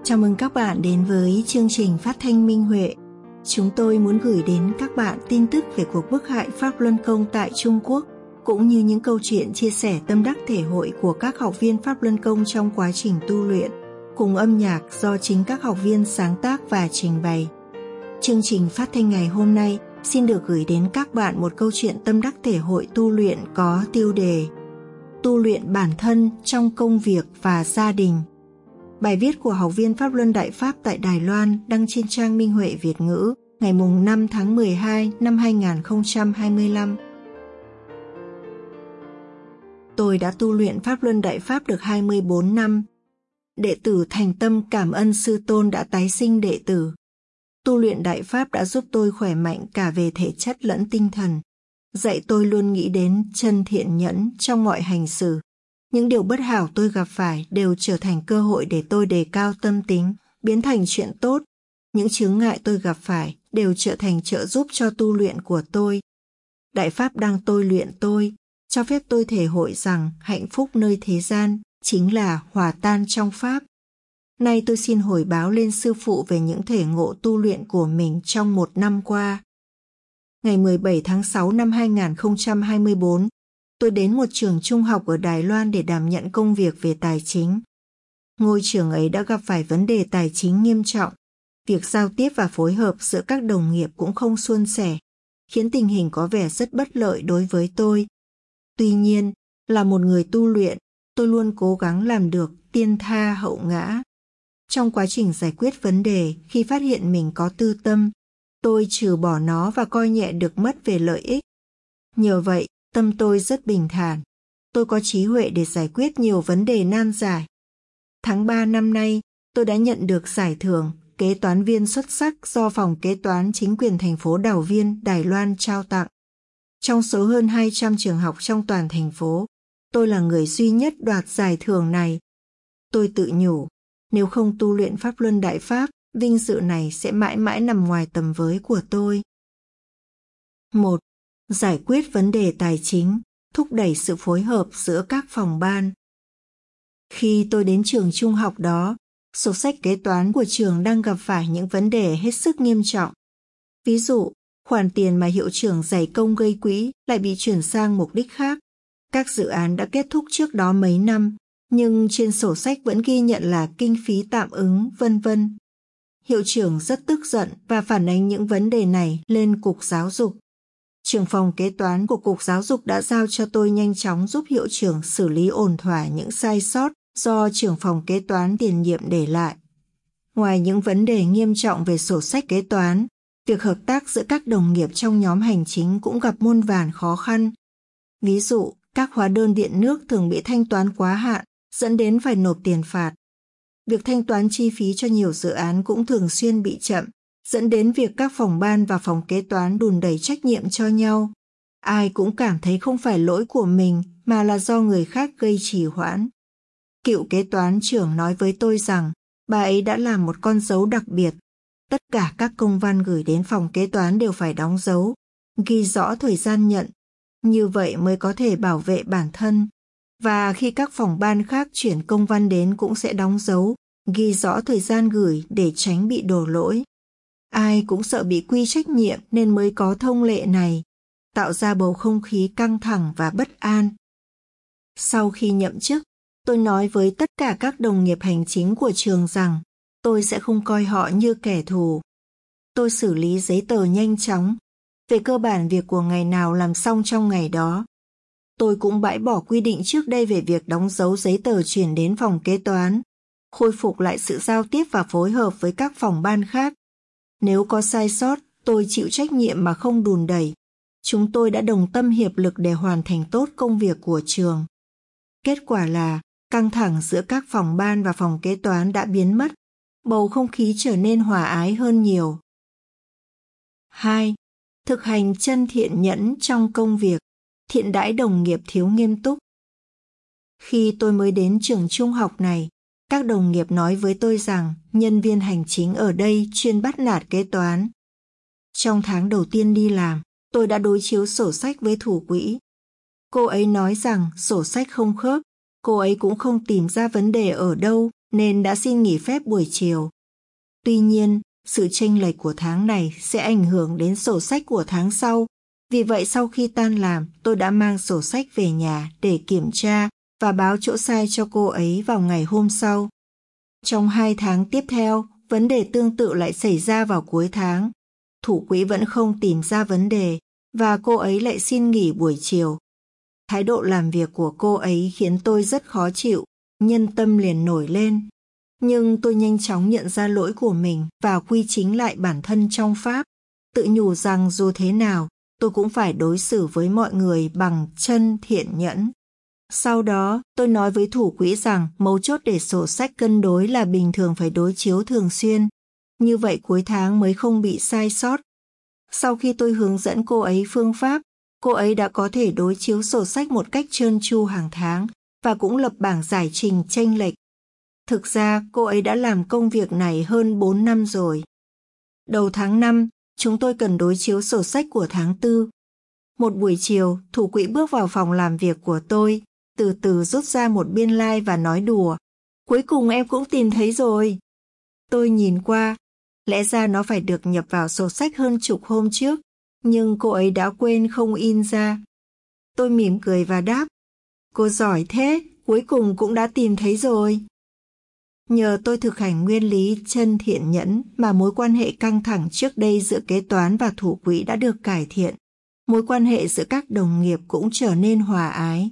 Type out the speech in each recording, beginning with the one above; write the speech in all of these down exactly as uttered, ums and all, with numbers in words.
Chào mừng các bạn đến với chương trình phát thanh Minh Huệ. Chúng tôi muốn gửi đến các bạn tin tức về cuộc bức hại Pháp Luân Công tại Trung Quốc, cũng như những câu chuyện chia sẻ tâm đắc thể hội của các học viên Pháp Luân Công trong quá trình tu luyện, cùng âm nhạc do chính các học viên sáng tác và trình bày. Chương trình phát thanh ngày hôm nay xin được gửi đến các bạn một câu chuyện tâm đắc thể hội tu luyện có tiêu đề Tu luyện bản thân trong công việc và gia đình. Bài viết của học viên Pháp Luân Đại Pháp tại Đài Loan đăng trên trang Minh Huệ Việt ngữ ngày năm tháng mười hai năm hai nghìn không trăm hai mươi lăm. Tôi đã tu luyện Pháp Luân Đại Pháp được hai mươi bốn năm. Đệ tử thành tâm cảm ơn Sư Tôn đã tái sinh đệ tử. Tu luyện Đại Pháp đã giúp tôi khỏe mạnh cả về thể chất lẫn tinh thần, dạy tôi luôn nghĩ đến chân thiện nhẫn trong mọi hành xử. Những điều bất hảo tôi gặp phải đều trở thành cơ hội để tôi đề cao tâm tính, biến thành chuyện tốt. Những chướng ngại tôi gặp phải đều trở thành trợ giúp cho tu luyện của tôi. Đại Pháp đang tôi luyện tôi, cho phép tôi thể hội rằng hạnh phúc nơi thế gian chính là hòa tan trong Pháp. Nay tôi xin hồi báo lên Sư Phụ về những thể ngộ tu luyện của mình trong một năm qua. Ngày mười bảy tháng sáu năm hai nghìn không trăm hai mươi tư, tôi đến một trường trung học ở Đài Loan để đảm nhận công việc về tài chính. Ngôi trường ấy đã gặp phải vấn đề tài chính nghiêm trọng. Việc giao tiếp và phối hợp giữa các đồng nghiệp cũng không suôn sẻ, khiến tình hình có vẻ rất bất lợi đối với tôi. Tuy nhiên, là một người tu luyện, tôi luôn cố gắng làm được tiên tha hậu ngã. Trong quá trình giải quyết vấn đề, khi phát hiện mình có tư tâm, tôi trừ bỏ nó và coi nhẹ được mất về lợi ích. Nhờ vậy, tâm tôi rất bình thản. Tôi có trí huệ để giải quyết nhiều vấn đề nan giải. Tháng ba năm nay, tôi đã nhận được giải thưởng kế toán viên xuất sắc do Phòng Kế toán Chính quyền thành phố Đào Viên, Đài Loan trao tặng. Trong số hơn hai trăm trường học trong toàn thành phố, tôi là người duy nhất đoạt giải thưởng này. Tôi tự nhủ, nếu không tu luyện Pháp Luân Đại Pháp, vinh dự này sẽ mãi mãi nằm ngoài tầm với của tôi. một. Giải quyết vấn đề tài chính, thúc đẩy sự phối hợp giữa các phòng ban. Khi tôi đến trường trung học đó, sổ sách kế toán của trường đang gặp phải những vấn đề hết sức nghiêm trọng. Ví dụ, khoản tiền mà hiệu trưởng dày công gây quỹ lại bị chuyển sang mục đích khác. Các dự án đã kết thúc trước đó mấy năm, nhưng trên sổ sách vẫn ghi nhận là kinh phí tạm ứng, vân vân. Hiệu trưởng rất tức giận và phản ánh những vấn đề này lên Cục Giáo dục. Trưởng phòng kế toán của Cục Giáo dục đã giao cho tôi nhanh chóng giúp hiệu trưởng xử lý ổn thỏa những sai sót do trưởng phòng kế toán tiền nhiệm để lại. Ngoài những vấn đề nghiêm trọng về sổ sách kế toán, việc hợp tác giữa các đồng nghiệp trong nhóm hành chính cũng gặp muôn vàn khó khăn. Ví dụ, các hóa đơn điện nước thường bị thanh toán quá hạn, dẫn đến phải nộp tiền phạt. Việc thanh toán chi phí cho nhiều dự án cũng thường xuyên bị chậm, dẫn đến việc các phòng ban và phòng kế toán đùn đẩy trách nhiệm cho nhau. Ai cũng cảm thấy không phải lỗi của mình mà là do người khác gây trì hoãn. Cựu kế toán trưởng nói với tôi rằng bà ấy đã làm một con dấu đặc biệt. Tất cả các công văn gửi đến phòng kế toán đều phải đóng dấu, ghi rõ thời gian nhận. Như vậy mới có thể bảo vệ bản thân. Và khi các phòng ban khác chuyển công văn đến cũng sẽ đóng dấu, ghi rõ thời gian gửi để tránh bị đổ lỗi. Ai cũng sợ bị quy trách nhiệm nên mới có thông lệ này, tạo ra bầu không khí căng thẳng và bất an. Sau khi nhậm chức, tôi nói với tất cả các đồng nghiệp hành chính của trường rằng tôi sẽ không coi họ như kẻ thù. Tôi xử lý giấy tờ nhanh chóng. Về cơ bản việc của ngày nào làm xong trong ngày đó. Tôi cũng bãi bỏ quy định trước đây về việc đóng dấu giấy tờ chuyển đến phòng kế toán, khôi phục lại sự giao tiếp và phối hợp với các phòng ban khác. Nếu có sai sót, tôi chịu trách nhiệm mà không đùn đẩy. Chúng tôi đã đồng tâm hiệp lực để hoàn thành tốt công việc của trường. Kết quả là căng thẳng giữa các phòng ban và phòng kế toán đã biến mất, bầu không khí trở nên hòa ái hơn nhiều. hai. Thực hành chân thiện nhẫn trong công việc, thiện đãi đồng nghiệp thiếu nghiêm túc. Khi tôi mới đến trường trung học này, các đồng nghiệp nói với tôi rằng nhân viên hành chính ở đây chuyên bắt nạt kế toán. Trong tháng đầu tiên đi làm, tôi đã đối chiếu sổ sách với thủ quỹ. Cô ấy nói rằng sổ sách không khớp, cô ấy cũng không tìm ra vấn đề ở đâu nên đã xin nghỉ phép buổi chiều. Tuy nhiên, sự chênh lệch của tháng này sẽ ảnh hưởng đến sổ sách của tháng sau. Vì vậy sau khi tan làm, tôi đã mang sổ sách về nhà để kiểm tra và báo chỗ sai cho cô ấy vào ngày hôm sau. Trong hai tháng tiếp theo, vấn đề tương tự lại xảy ra vào cuối tháng. Thủ quỹ vẫn không tìm ra vấn đề và cô ấy lại xin nghỉ buổi chiều. Thái độ làm việc của cô ấy khiến tôi rất khó chịu, nhân tâm liền nổi lên. Nhưng tôi nhanh chóng nhận ra lỗi của mình và quy chính lại bản thân trong Pháp, tự nhủ rằng dù thế nào, tôi cũng phải đối xử với mọi người bằng chân thiện nhẫn. Sau đó, tôi nói với thủ quỹ rằng mấu chốt để sổ sách cân đối là bình thường phải đối chiếu thường xuyên, như vậy cuối tháng mới không bị sai sót. Sau khi tôi hướng dẫn cô ấy phương pháp, cô ấy đã có thể đối chiếu sổ sách một cách trơn tru hàng tháng và cũng lập bảng giải trình chênh lệch. Thực ra, cô ấy đã làm công việc này hơn bốn năm rồi. Đầu tháng năm, chúng tôi cần đối chiếu sổ sách của tháng tư. Một buổi chiều, thủ quỹ bước vào phòng làm việc của tôi, từ từ rút ra một biên lai like và nói đùa. Cuối cùng em cũng tìm thấy rồi. Tôi nhìn qua, lẽ ra nó phải được nhập vào sổ sách hơn chục hôm trước, nhưng cô ấy đã quên không in ra. Tôi mỉm cười và đáp, cô giỏi thế, cuối cùng cũng đã tìm thấy rồi. Nhờ tôi thực hành nguyên lý chân thiện nhẫn mà mối quan hệ căng thẳng trước đây giữa kế toán và thủ quỹ đã được cải thiện. Mối quan hệ giữa các đồng nghiệp cũng trở nên hòa ái.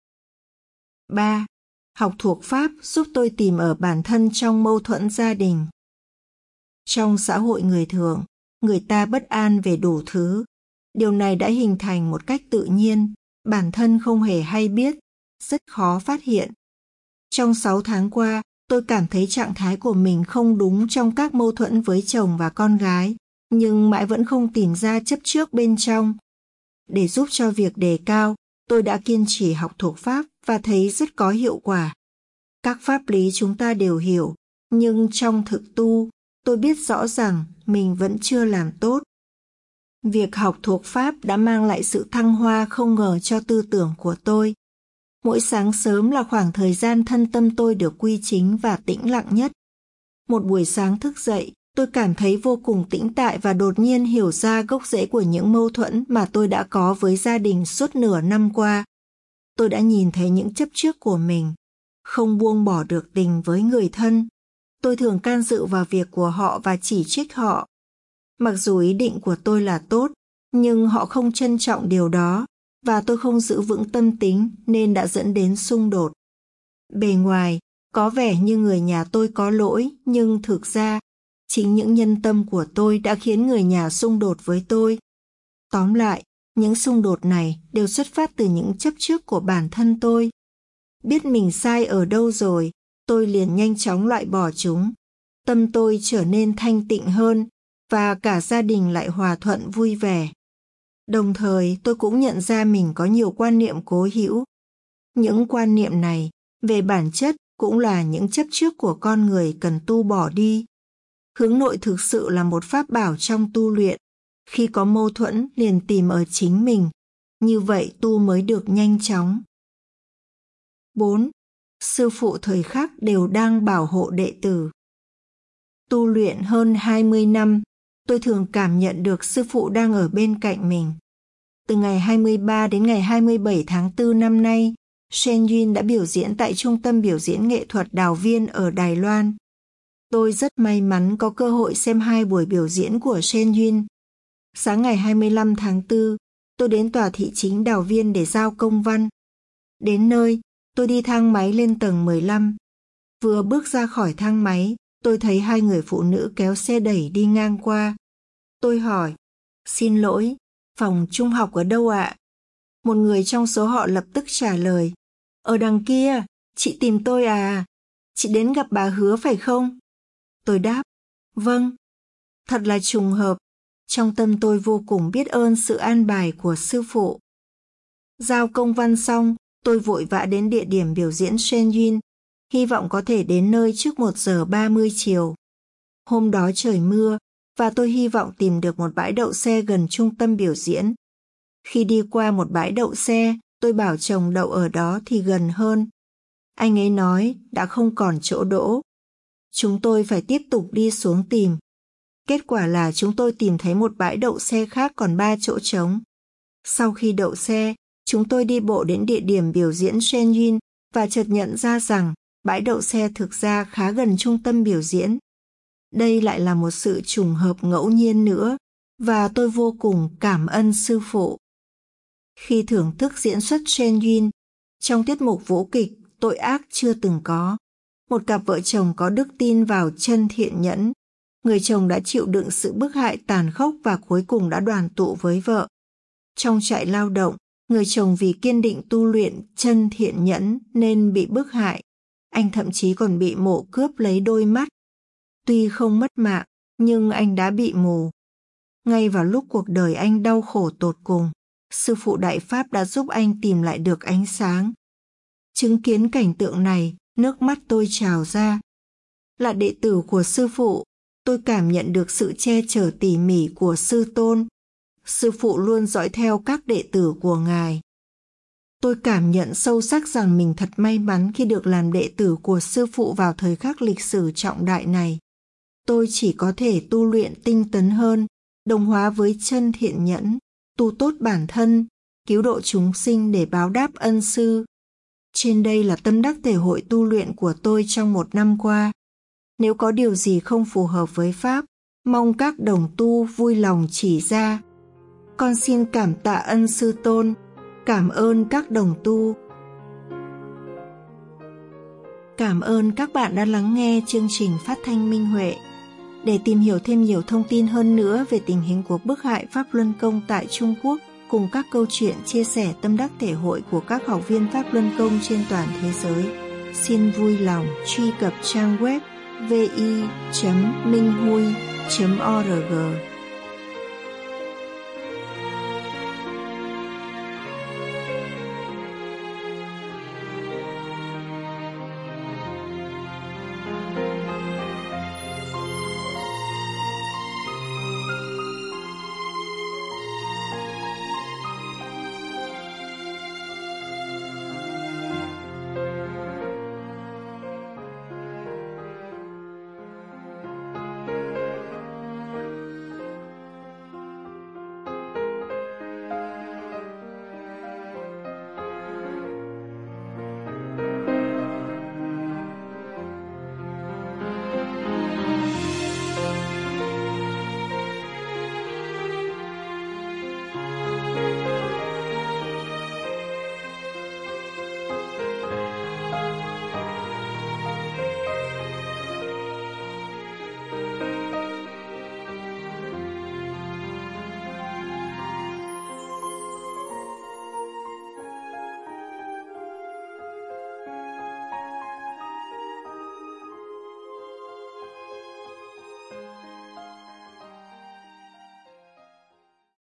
ba. Học thuộc Pháp giúp tôi tìm ở bản thân trong mâu thuẫn gia đình. Trong xã hội người thường, người ta bất an về đủ thứ. Điều này đã hình thành một cách tự nhiên, bản thân không hề hay biết, rất khó phát hiện. Trong sáu tháng qua, tôi cảm thấy trạng thái của mình không đúng trong các mâu thuẫn với chồng và con gái, nhưng mãi vẫn không tìm ra chấp trước bên trong. Để giúp cho việc đề cao, tôi đã kiên trì học thuộc Pháp và thấy rất có hiệu quả. Các pháp lý chúng ta đều hiểu, nhưng trong thực tu, tôi biết rõ rằng mình vẫn chưa làm tốt. Việc học thuộc Pháp đã mang lại sự thăng hoa không ngờ cho tư tưởng của tôi. Mỗi sáng sớm là khoảng thời gian thân tâm tôi được quy chính và tĩnh lặng nhất. Một buổi sáng thức dậy, tôi cảm thấy vô cùng tĩnh tại và đột nhiên hiểu ra gốc rễ của những mâu thuẫn mà tôi đã có với gia đình suốt nửa năm qua. Tôi đã nhìn thấy những chấp trước của mình, không buông bỏ được tình với người thân. Tôi thường can dự vào việc của họ và chỉ trích họ. Mặc dù ý định của tôi là tốt, nhưng họ không trân trọng điều đó, và tôi không giữ vững tâm tính nên đã dẫn đến xung đột. Bề ngoài, có vẻ như người nhà tôi có lỗi, nhưng thực ra, chính những nhân tâm của tôi đã khiến người nhà xung đột với tôi. Tóm lại, những xung đột này đều xuất phát từ những chấp trước của bản thân tôi. Biết mình sai ở đâu rồi, tôi liền nhanh chóng loại bỏ chúng. Tâm tôi trở nên thanh tịnh hơn, và cả gia đình lại hòa thuận vui vẻ. Đồng thời, tôi cũng nhận ra mình có nhiều quan niệm cố hữu. Những quan niệm này, về bản chất, cũng là những chấp trước của con người cần tu bỏ đi. Hướng nội thực sự là một pháp bảo trong tu luyện. Khi có mâu thuẫn, liền tìm ở chính mình. Như vậy tu mới được nhanh chóng. bốn. Sư phụ thời khắc đều đang bảo hộ đệ tử. Tu luyện hơn hai mươi năm, tôi thường cảm nhận được sư phụ đang ở bên cạnh mình. Từ ngày hai mươi ba đến ngày hai mươi bảy tháng tư năm nay, Shen Yun đã biểu diễn tại Trung tâm Biểu diễn Nghệ thuật Đào Viên ở Đài Loan. Tôi rất may mắn có cơ hội xem hai buổi biểu diễn của Shen Yun. Sáng ngày hai mươi lăm tháng tư, tôi đến tòa thị chính Đào Viên để giao công văn. Đến nơi, tôi đi thang máy lên tầng mười lăm. Vừa bước ra khỏi thang máy, tôi thấy hai người phụ nữ kéo xe đẩy đi ngang qua. Tôi hỏi, xin lỗi, phòng trung học ở đâu ạ? Một người trong số họ lập tức trả lời, ở đằng kia, chị tìm tôi à? Chị đến gặp bà Hứa phải không? Tôi đáp, vâng. Thật là trùng hợp, trong tâm tôi vô cùng biết ơn sự an bài của sư phụ. Giao công văn xong, tôi vội vã đến địa điểm biểu diễn Shen Yun, hy vọng có thể đến nơi trước một giờ ba mươi chiều. Hôm đó trời mưa, và tôi hy vọng tìm được một bãi đậu xe gần trung tâm biểu diễn. Khi đi qua một bãi đậu xe, tôi bảo chồng đậu ở đó thì gần hơn. Anh ấy nói đã không còn chỗ đỗ, Chúng tôi phải tiếp tục đi xuống tìm. Kết quả là chúng tôi tìm thấy một bãi đậu xe khác còn ba chỗ trống. Sau khi đậu xe, chúng tôi đi bộ đến địa điểm biểu diễn Shenyun và chợt nhận ra rằng bãi đậu xe thực ra khá gần trung tâm biểu diễn. Đây lại là một sự trùng hợp ngẫu nhiên nữa, và tôi vô cùng cảm ơn sư phụ. Khi thưởng thức diễn xuất Shenyun, trong tiết mục vũ kịch Tội ác chưa từng có, một cặp vợ chồng có đức tin vào chân thiện nhẫn. Người chồng đã chịu đựng sự bức hại tàn khốc và cuối cùng đã đoàn tụ với vợ. Trong trại lao động, người chồng vì kiên định tu luyện chân thiện nhẫn nên bị bức hại. Anh thậm chí còn bị mổ cướp lấy đôi mắt. Tuy không mất mạng, nhưng anh đã bị mù. Ngay vào lúc cuộc đời anh đau khổ tột cùng, sư phụ Đại Pháp đã giúp anh tìm lại được ánh sáng. Chứng kiến cảnh tượng này, nước mắt tôi trào ra. Là đệ tử của sư phụ, tôi cảm nhận được sự che chở tỉ mỉ của sư tôn. Sư phụ luôn dõi theo các đệ tử của ngài. Tôi cảm nhận sâu sắc rằng mình thật may mắn khi được làm đệ tử của sư phụ vào thời khắc lịch sử trọng đại này. Tôi chỉ có thể tu luyện tinh tấn hơn, đồng hóa với chân thiện nhẫn, tu tốt bản thân, cứu độ chúng sinh để báo đáp ân sư. Trên đây là tâm đắc thể hội tu luyện của tôi trong một năm qua. Nếu có điều gì không phù hợp với Pháp, mong các đồng tu vui lòng chỉ ra. Con xin cảm tạ ân sư tôn, cảm ơn các đồng tu. Cảm ơn các bạn đã lắng nghe chương trình phát thanh Minh Huệ. Để tìm hiểu thêm nhiều thông tin hơn nữa về tình hình của bức hại Pháp Luân Công tại Trung Quốc, cùng các câu chuyện chia sẻ tâm đắc thể hội của các học viên Pháp Luân Công trên toàn thế giới, xin vui lòng truy cập trang web vi chấm minh hui chấm org.